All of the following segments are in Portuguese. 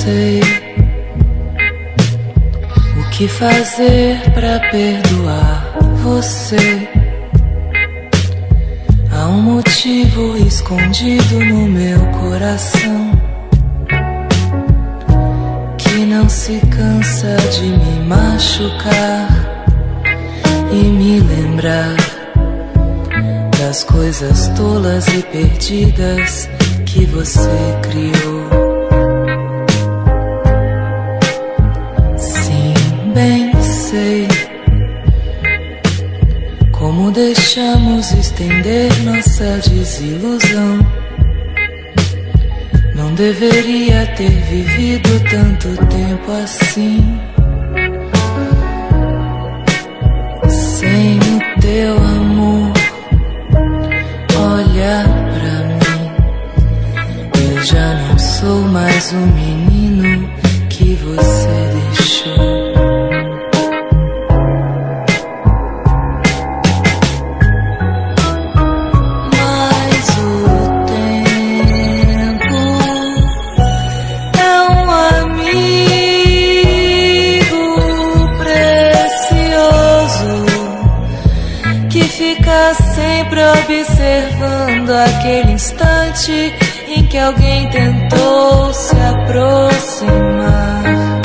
sei o que fazer pra perdoar você. Há um motivo escondido no meu coração que não se cansa de me machucar e me lembrar das coisas tolas e perdidas que você criou. Sim, bem sei como deixamos estender nossa desilusão. Não deveria ter vivido tanto tempo assim, sem o teu amor. Olha pra mim, eu já não sou mais o menino que você deixou. Sempre observando aquele instante em que alguém tentou se aproximar.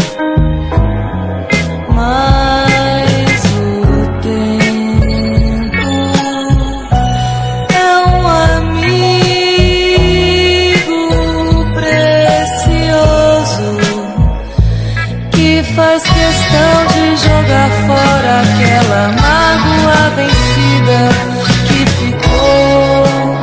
Mas o tempo é um amigo precioso que faz questão de jogar fora aquela mágoa vencida que ficou.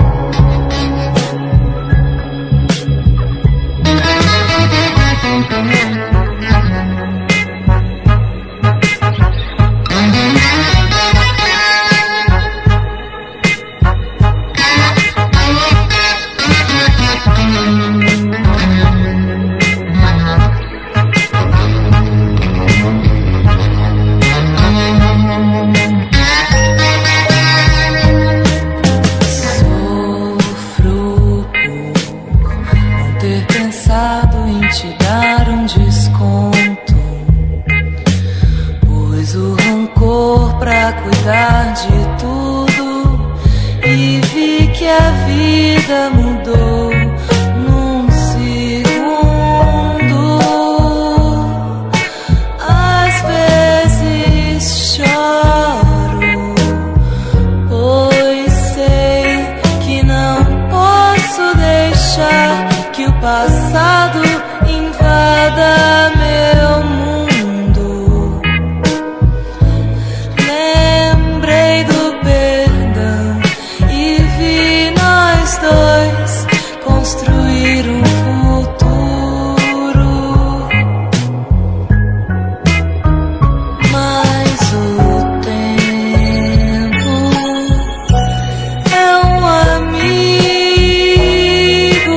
Cuidar de tudo e vi que a vida mudou num segundo. Às vezes choro, pois sei que não posso deixar que o passado invada meu mundo. Construir um futuro, mas o tempo é um amigo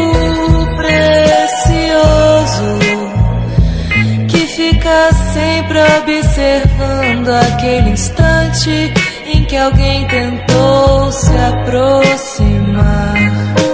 precioso que fica sempre observando aquele instante em que alguém tentou se aproximar.